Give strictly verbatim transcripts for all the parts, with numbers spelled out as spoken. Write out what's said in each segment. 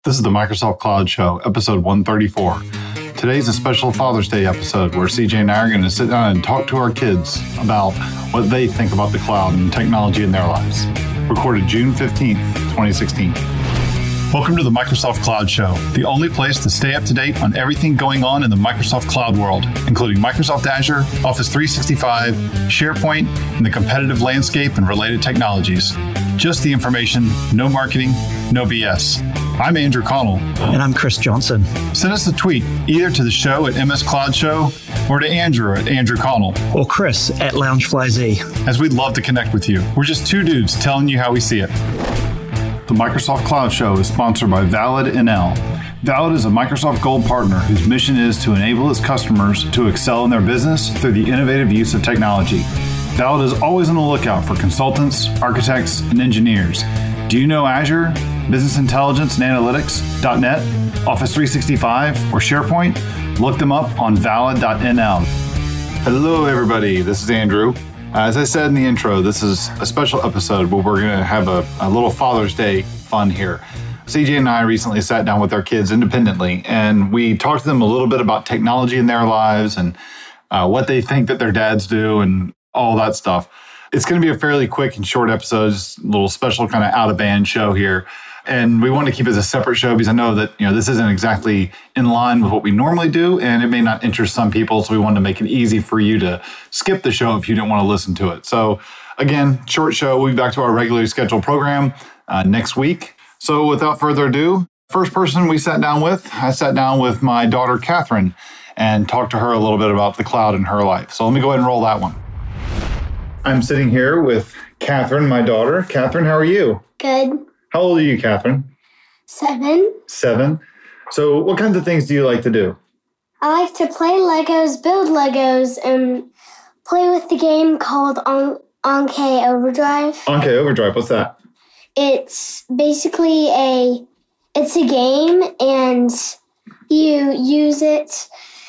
This is the Microsoft Cloud Show, episode one thirty-four. Today's a special Father's Day episode where C J and I are going to sit down and talk to our kids about what they think about the cloud and technology in their lives. Recorded June fifteenth, twenty sixteen. Welcome to the Microsoft Cloud Show, the only place to stay up to date on everything going on in the Microsoft Cloud world, including Microsoft Azure, Office three sixty-five, SharePoint, and the competitive landscape and related technologies. Just the information, no marketing, no B S. I'm Andrew Connell. And I'm Chris Johnson. Send us a tweet either to the show at M S Cloud Show or to Andrew at Andrew Connell. Or Chris at LoungeFlyZ. As we'd love to connect with you. We're just two dudes telling you how we see it. The Microsoft Cloud Show is sponsored by Valid N L. Valid is a Microsoft Gold partner whose mission is to enable its customers to excel in their business through the innovative use of technology. Valid is always on the lookout for consultants, architects, and engineers. Do you know Azure, Business Intelligence and Analytics, .NET, Office three sixty-five, or SharePoint? Look them up on valid dot N L. Hello, everybody. This is Andrew. As I said in the intro, this is a special episode where we're going to have a, a little Father's Day fun here. C J and I recently sat down with our kids independently, and we talked to them a little bit about technology in their lives and uh, what they think that their dads do and all that stuff. It's going to be a fairly quick and short episode, just a little special kind of out-of-band show here. And we want to keep it as a separate show because I know that, you know, this isn't exactly in line with what we normally do, and it may not interest some people. So we wanted to make it easy for you to skip the show if you didn't want to listen to it. So again, short show. We'll be back to our regularly scheduled program uh, next week. So without further ado, first person we sat down with, I sat down with my daughter, Catherine, and talked to her a little bit about the cloud in her life. So let me go ahead and roll that one. I'm sitting here with Catherine, my daughter. Catherine, how are you? Good. How old are you, Catherine? Seven. Seven. So what kinds of things do you like to do? I like to play Legos, build Legos, and play with the game called On- Anke Overdrive. Anke Overdrive, what's that? It's basically a, it's a game, and you use it,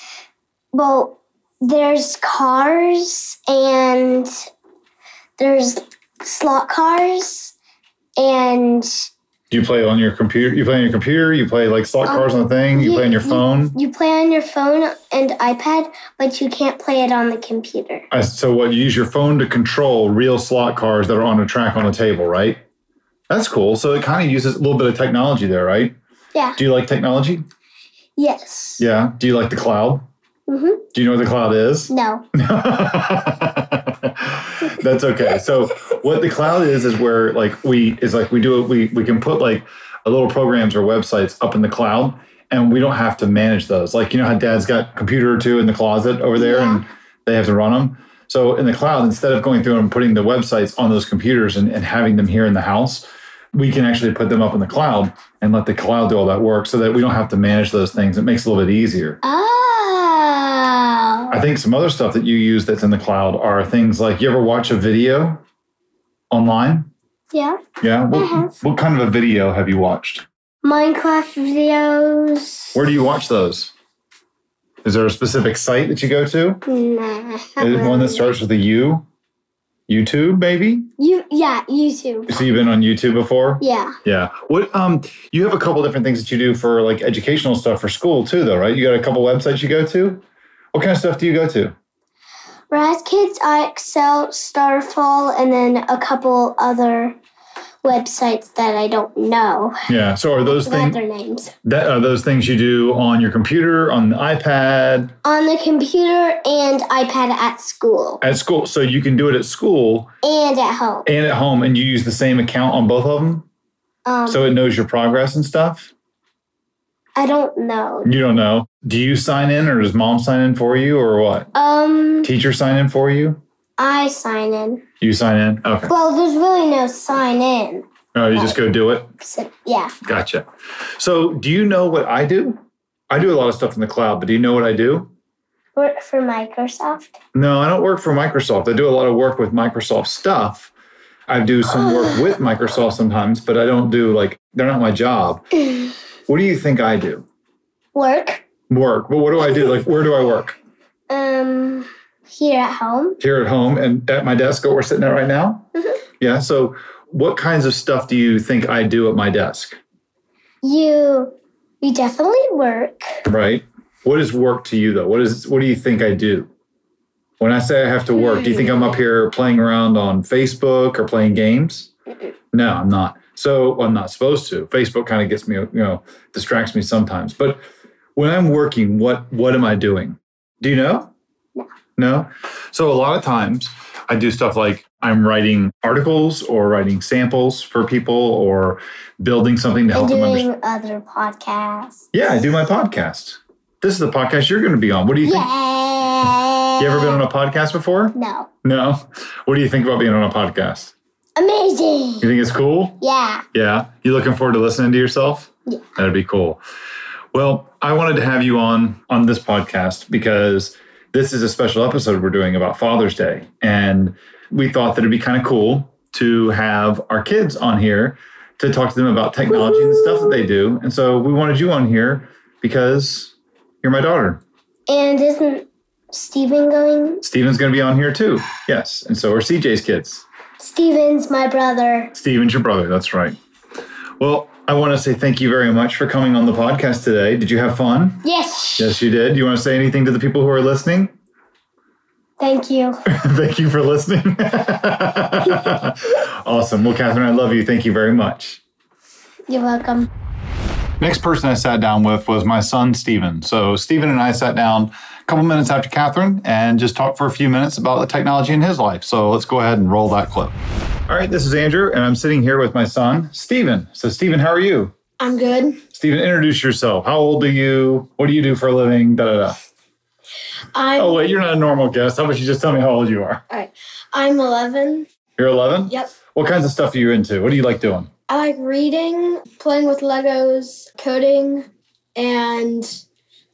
well, there's cars, and there's slot cars, and... Do you play on your computer? You play on your computer? You play like slot cars um, on the thing? You, you play on your phone? You, you play on your phone and iPad, but you can't play it on the computer. Uh, so what, you use your phone to control real slot cars that are on a track on a table, right? That's cool. So it kind of uses a little bit of technology there, right? Yeah. Do you like technology? Yes. Yeah. Do you like the cloud? Mm-hmm. Do you know what the cloud is? No. That's okay. So what the cloud is is where like we is like we do it. We we can put like a little programs or websites up in the cloud, and we don't have to manage those. Like, you know how Dad's got a computer or two in the closet over there, yeah, and they have to run them. So in the cloud, instead of going through and putting the websites on those computers and, and having them here in the house, we can actually put them up in the cloud and let the cloud do all that work, so that we don't have to manage those things. It makes it a little bit easier. Oh. I think some other stuff that you use that's in the cloud are things like, you ever watch a video online? Yeah. Yeah? What, I have. What kind of a video have you watched? Minecraft videos. Where do you watch those? Is there a specific site that you go to? Nah. Is it one that starts with a U? YouTube, maybe? You, yeah, YouTube. So you've been on YouTube before? Yeah. Yeah. What? Um, you have a couple different things that you do for like educational stuff for school too, though, right? You got a couple websites you go to? What kind of stuff do you go to? Raz Kids, I Excel, Starfall, and then a couple other websites that I don't know. Yeah. So are those things? Their names. That are those things you do on your computer, on the iPad? On the computer and iPad at school. At school. So you can do it at school. And at home. And at home. And you use the same account on both of them? Um, so it knows your progress and stuff? I don't know. You don't know. Do you sign in, or does mom sign in for you, or what? Um. Teacher sign in for you? I sign in. You sign in? Okay. Well, there's really no sign in. Oh, you just go do it? So, yeah. Gotcha. So do you know what I do? I do a lot of stuff in the cloud, but do you know what I do? Work for Microsoft? No, I don't work for Microsoft. I do a lot of work with Microsoft stuff. I do some work with Microsoft sometimes, but I don't do like, they're not my job. What do you think I do? Work. Work. But what do I do? Like, where do I work? Um, here at home. Here at home and at my desk that we're sitting at right now? Mm-hmm. Yeah. So what kinds of stuff do you think I do at my desk? You, you definitely work. Right. What is work to you, though? What is? What do you think I do? When I say I have to work, do you think I'm up here playing around on Facebook or playing games? No, I'm not. So well, I'm not supposed to. Facebook kind of gets me, you know, distracts me sometimes. But when I'm working, what what am I doing? Do you know? No. No? So a lot of times I do stuff like I'm writing articles or writing samples for people or building something to help and them doing understand. other podcasts. Yeah, I do my podcast. This is the podcast you're going to be on. What do you think? Yeah. You ever been on a podcast before? No. No? What do you think about being on a podcast? Amazing. You think it's cool? Yeah. Yeah? You looking forward to listening to yourself? Yeah. That'd be cool. Well, I wanted to have you on on this podcast because this is a special episode we're doing about Father's Day. And we thought that it'd be kind of cool to have our kids on here to talk to them about technology Woo-hoo. And the stuff that they do. And so we wanted you on here because you're my daughter. And isn't Steven going? Steven's going to be on here too. Yes. And so are C J's kids. Steven's my brother. Steven's your brother. That's right. Well, I want to say thank you very much for coming on the podcast today. Did you have fun? Yes. Yes, you did. Do you want to say anything to the people who are listening? Thank you. Thank you for listening. Awesome. Well, Catherine, I love you. Thank you very much. You're welcome. Next person I sat down with was my son, Steven. So Steven and I sat down a couple minutes after Catherine and just talked for a few minutes about the technology in his life. So let's go ahead and roll that clip. All right, this is Andrew, and I'm sitting here with my son, Steven. So Steven, how are you? I'm good. Steven, introduce yourself. How old are you? What do you do for a living? Da, da, da. I'm, oh, wait, you're not a normal guest. How about you just tell me how old you are? All right. I'm eleven. You're eleven? Yep. What kinds of stuff are you into? What do you like doing? I like reading, playing with Legos, coding, and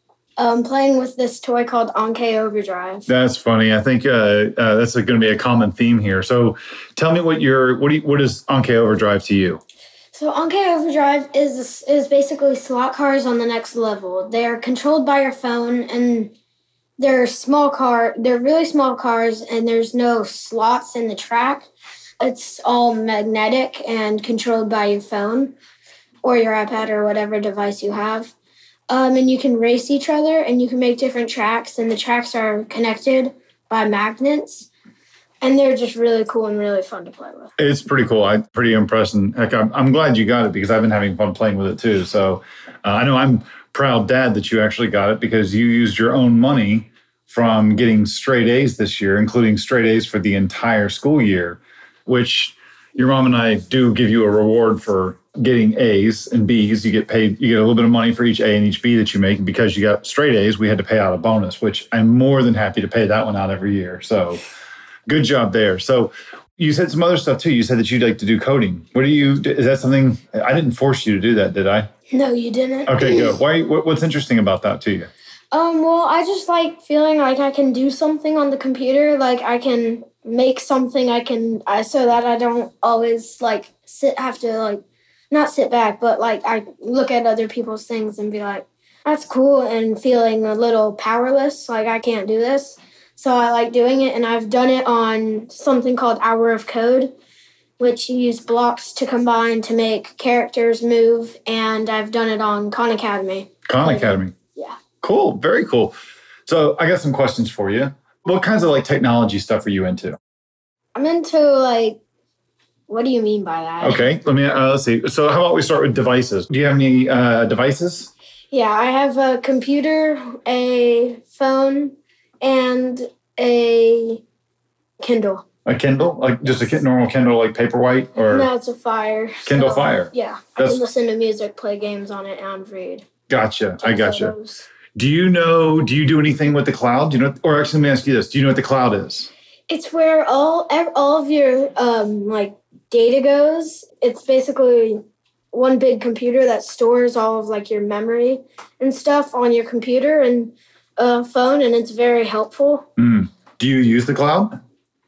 um, playing with this toy called Anke Overdrive. That's funny. I think uh, uh, that's going to be a common theme here. So tell me what your what do you, what is Anke Overdrive to you? So Anke Overdrive is is basically slot cars on the next level. They are controlled by your phone, and they're small car. They're really small cars, and there's no slots in the track. It's all magnetic and controlled by your phone or your iPad or whatever device you have. Um, and you can race each other, and you can make different tracks, and the tracks are connected by magnets. And they're just really cool and really fun to play with. It's pretty cool. I'm pretty impressed. And heck, I'm, I'm glad you got it because I've been having fun playing with it too. So uh, I know I'm proud dad that you actually got it because you used your own money from getting straight A's this year, including straight A's for the entire school year, which your mom and I do give you a reward for getting A's and B's. You get paid, you get a little bit of money for each A and each B that you make. And because you got straight A's, we had to pay out a bonus, which I'm more than happy to pay that one out every year. So good job there. So you said some other stuff too. You said that you'd like to do coding. What do you, is that something, I didn't force you to do that, did I? No, you didn't. Okay, good. Why, what's interesting about that to you? Um, well, I just like feeling like I can do something on the computer. Like I can make something I can, I, so that I don't always like sit, have to like, not sit back, but like I look at other people's things and be like, that's cool, and feeling a little powerless, like I can't do this. So I like doing it, and I've done it on something called Hour of Code, which you use blocks to combine to make characters move, and I've done it on Khan Academy. Khan Academy. Yeah. Cool. Very cool. So I got some questions for you. What kinds of like technology stuff are you into? I'm into like, what do you mean by that? Okay. Let me, uh, let's see. So how about we start with devices? Do you have any uh, devices? Yeah, I have a computer, a phone, and a Kindle. A Kindle? Like just a normal Kindle, like Paperwhite? Or no, it's a Fire. Kindle so, Fire? Yeah. That's... I can listen to music, play games on it, and read. Gotcha. I gotcha. Photos. Do you know, do you do anything with the cloud? Do you know, or actually, let me ask you this. Do you know what the cloud is? It's where all all of your um, like data goes. It's basically one big computer that stores all of like your memory and stuff on your computer and uh, phone, and it's very helpful. Mm. Do you use the cloud?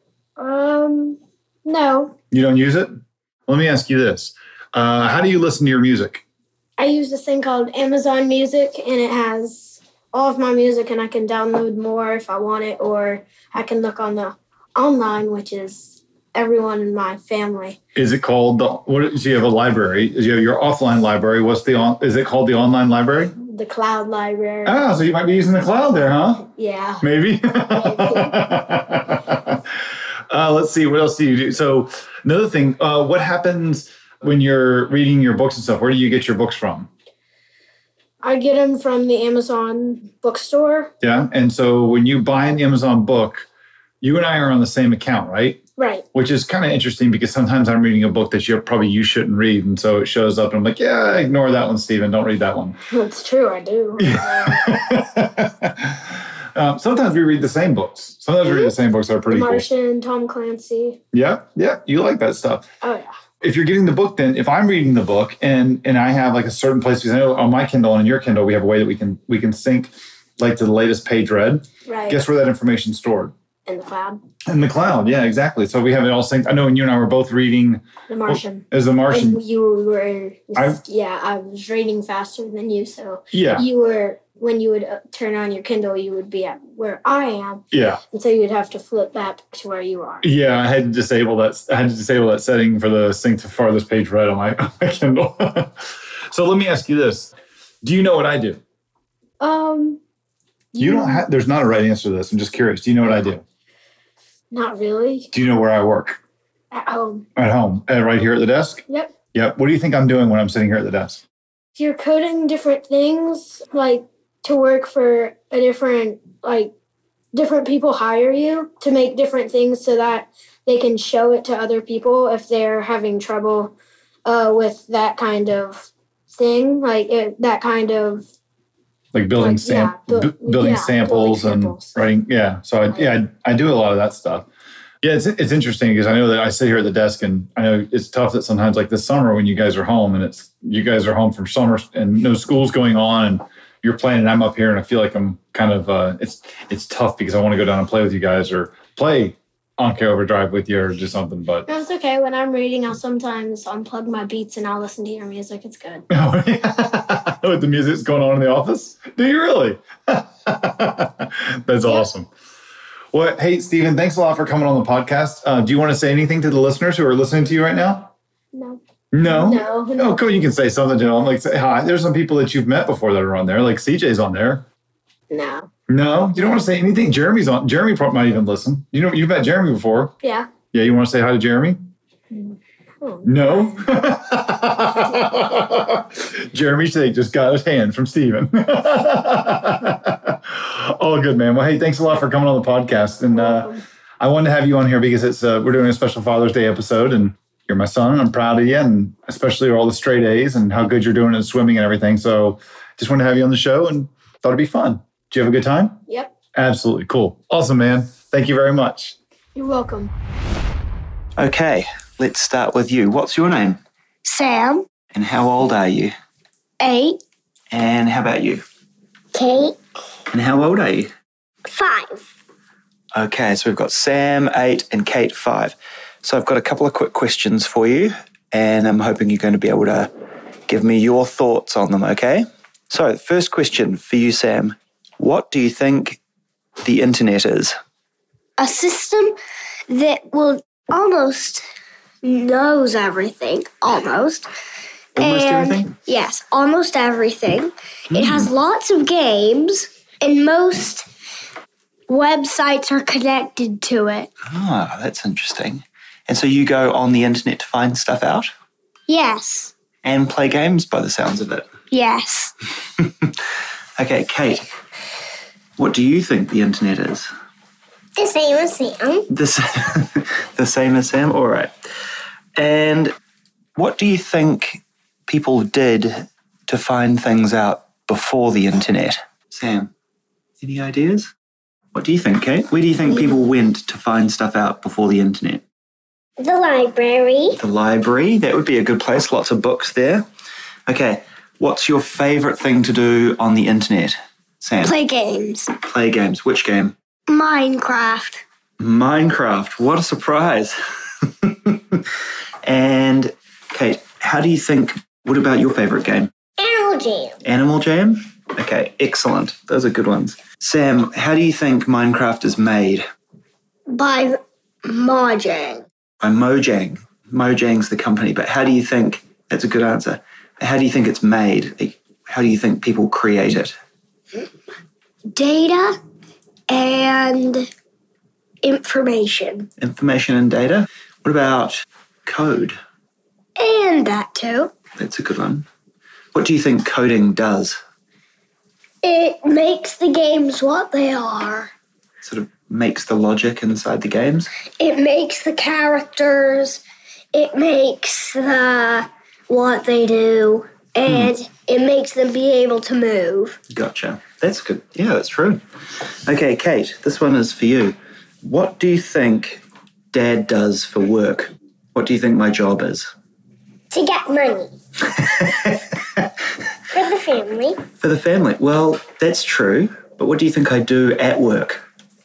Um, no. You don't use it? Let me ask you this. Uh, how do you listen to your music? I use this thing called Amazon Music, and it has all of my music, and I can download more if I want it, or I can look on the online, which is everyone in my family. Is it called, the, what, so you have a library, you have your offline library. What's the, on, is it called the online library? The cloud library. Ah, so you might be using the cloud there, huh? Yeah. Maybe. Maybe. uh, let's see, what else do you do? So another thing, uh, what happens when you're reading your books and stuff? Where do you get your books from? I get them from the Amazon bookstore. Yeah, and so when you buy an Amazon book, you and I are on the same account, right? Right. Which is kind of interesting because sometimes I'm reading a book that you probably you shouldn't read. And so it shows up and I'm like, yeah, ignore that one, Stephen. Don't read that one. It's true. I do. um, sometimes we read the same books. Sometimes mm-hmm. we read the same books that are pretty The Martian, cool. Tom Clancy. Yeah. Yeah. You like that stuff. Oh, yeah. If you're getting the book, then if I'm reading the book and and I have like a certain place, because I know on my Kindle and in your Kindle, we have a way that we can we can sync like to the latest page read. Right. Guess where that information's stored? In the cloud. In the cloud, yeah, exactly. So we have it all synced. I know when you and I were both reading The Martian. As The Martian. And you were, I, yeah, I was reading faster than you. So yeah. you were, when you would uh, turn on your Kindle, you would be at where I am. Yeah. And so you would have to flip back to where you are. Yeah, I had to disable that. I had to disable that setting for the sync to farthest page read on my, on my Kindle. So let me ask you this: do you know what I do? Um, you, you don't have. There's not a right answer to this. I'm just curious. Do you know what I do? Not really. Do you know where I work? At home. At home, and right here at the desk. Yep. Yep. What do you think I'm doing when I'm sitting here at the desk? You're coding different things, like to work for a different, like different people hire you to make different things so that they can show it to other people if they're having trouble uh, with that kind of thing, like it, that kind of. Like building like, sam- yeah, bu- b- building yeah, samples building and samples. writing. Yeah. So I, yeah, I, I do a lot of that stuff. Yeah, it's it's interesting because I know that I sit here at the desk and I know it's tough that sometimes like this summer when you guys are home and it's you guys are home from summer and no school's going on and you're playing and I'm up here and I feel like I'm kind of uh, it's it's tough because I want to go down and play with you guys or play Anki Overdrive with you or do something. But no, it's okay. When I'm reading, I'll sometimes unplug my beats and I'll listen to your music. It's good. Oh, yeah. With the music's going on in the office? Do you really? That's awesome. Well, hey, Stephen, thanks a lot for coming on the podcast. Uh, do you want to say anything to the listeners who are listening to you right now? No. No? No. No, cool. You can say something to them. Like, say hi. There's some people that you've met before that are on there. Like C J's on there. No. No? You don't want to say anything? Jeremy's on. Jeremy probably might even listen. You know, you've met Jeremy before. Yeah. Yeah, you want to say hi to Jeremy? Oh. No? Jeremy Shake just got his hand from Stephen. All good, man. Well, hey, thanks a lot for coming on the podcast. And uh, I wanted to have you on here because it's uh, we're doing a special Father's Day episode, and you're my son, and I'm proud of you, and especially all the straight A's and how good you're doing in swimming and everything. So just wanted to have you on the show and thought it'd be fun. Did you have a good time? Yep. Absolutely. Cool. Awesome, man. Thank you very much. You're welcome. Okay, let's start with you. What's your name? Sam. And how old are you? Eight. And how about you? Kate. And how old are you? Five. Okay, so we've got Sam, eight, and Kate, five. So I've got a couple of quick questions for you, and I'm hoping you're going to be able to give me your thoughts on them, okay? So the first question for you, Sam. What do you think the internet is? A system that will almost knows everything. Almost. Almost and, everything? Yes, almost everything. Mm. It has lots of games, and most websites are connected to it. Ah, that's interesting. And so you go on the internet to find stuff out? Yes. And play games by the sounds of it? Yes. Okay, Kate, what do you think the internet is? The same as Sam. The, the same as Sam? All right. And what do you think people did to find things out before the internet? Sam, any ideas? What do you think, Kate? Where do you think people went to find stuff out before the internet? The library. The library. That would be a good place. Lots of books there. Okay. What's your favourite thing to do on the internet, Sam? Play games. Play games. Which game? Minecraft. Minecraft. What a surprise. And, Kate, how do you think, what about your favourite game? Animal Jam. Animal Jam? Okay, excellent. Those are good ones. Sam, how do you think Minecraft is made? By Mojang. by Mojang. Mojang's the company, but how do you think, that's a good answer, how do you think it's made? Like, how do you think people create it? Data and information. Information and data. What about code? And that too. That's a good one. What do you think coding does? It makes the games what they are. Sort of makes the logic inside the games? It makes the characters. It makes the what they do. And hmm. it makes them be able to move. Gotcha. That's good. Yeah, that's true. Okay, Kate, this one is for you. What do you think Dad does for work? What do you think my job is? To get money. For the family. For the family. Well, that's true. But what do you think I do at work?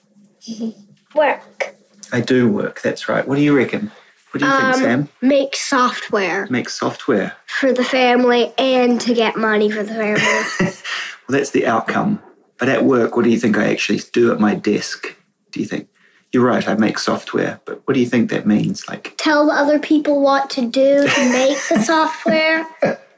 Work. I do work. That's right. What do you reckon? What do you um, think, Sam? Make software. Make software. For the family and to get money for the family. Well, that's the outcome. But at work, what do you think I actually do at my desk? Do you think? You're right, I make software. But what do you think that means? Like, tell the other people what to do to make the software.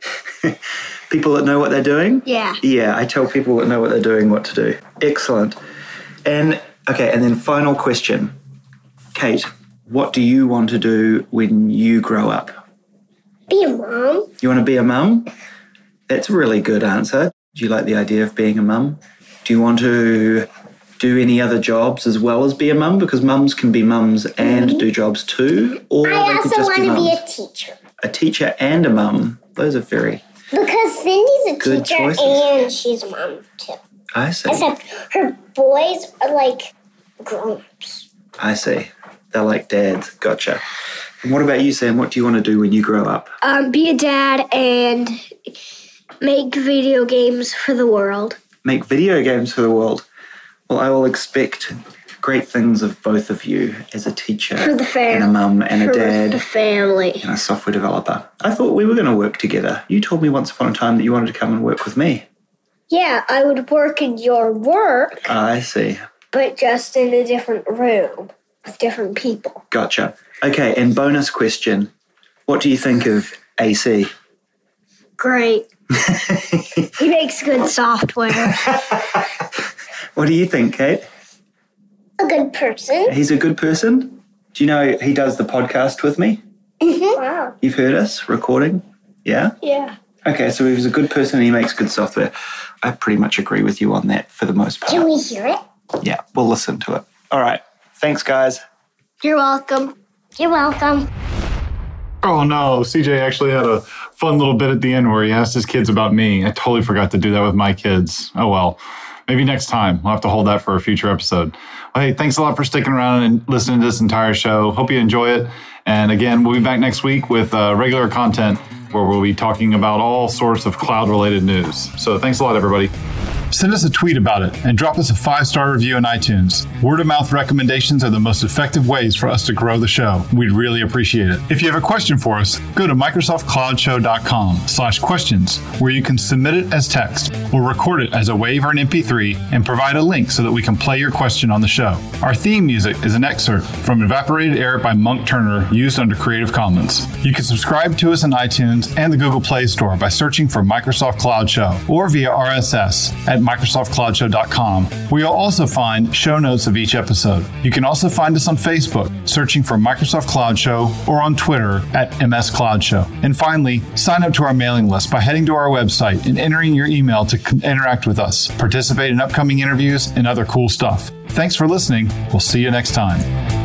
People that know what they're doing? Yeah. Yeah, I tell people that know what they're doing what to do. Excellent. And, okay, and then final question. Kate, what do you want to do when you grow up? Be a mom. You want to be a mum? That's a really good answer. Do you like the idea of being a mum? Do you want to do any other jobs as well as be a mum? Because mums can be mums and mm-hmm. do jobs too. Or I they could also just want be to mums. be a teacher. A teacher and a mum. Those are very Because Cindy's a good teacher choices. And she's a mom too. I see. Except her boys are like grown-ups. I see. They're like dads. Gotcha. And what about you, Sam? What do you want to do when you grow up? Um, be a dad and make video games for the world. Make video games for the world. Well, I will expect great things of both of you as a teacher for the fam- and a mum and for a dad the family and a software developer. I thought we were going to work together. You told me once upon a time that you wanted to come and work with me. Yeah, I would work in your work. Oh, I see. But just in a different room with different people. Gotcha. Okay, and bonus question. What do you think of A C? Great. He makes good software. What do you think, Kate? A good person. He's a good person? Do you know he does the podcast with me? Mm-hmm. Wow. You've heard us recording? Yeah? Yeah. Okay, so he's a good person and he makes good software. I pretty much agree with you on that for the most part. Can we hear it? Yeah, we'll listen to it. All right. Thanks, guys. You're welcome. You're welcome. Oh, no. C J actually had a fun little bit at the end where he asked his kids about me. I totally forgot to do that with my kids. Oh, well. Maybe next time. We'll have to hold that for a future episode. Well, hey, thanks a lot for sticking around and listening to this entire show. Hope you enjoy it. And again, we'll be back next week with uh, regular content where we'll be talking about all sorts of cloud-related news. So thanks a lot, everybody. Send us a tweet about it and drop us a five-star review on iTunes. Word-of-mouth recommendations are the most effective ways for us to grow the show. We'd really appreciate it. If you have a question for us, go to microsoft cloud show dot com slash questions, where you can submit it as text or record it as a WAV or an M P three and provide a link so that we can play your question on the show. Our theme music is an excerpt from Evaporated Air by Monk Turner, used under Creative Commons. You can subscribe to us on iTunes and the Google Play Store by searching for Microsoft Cloud Show or via R S S at microsoft cloud show dot com, where you'll also find show notes of each episode. You can also find us on Facebook, searching for Microsoft Cloud Show, or on Twitter at M S Cloud Show. And finally, sign up to our mailing list by heading to our website and entering your email to con- interact with us, participate in upcoming interviews, and other cool stuff. Thanks for listening. We'll see you next time.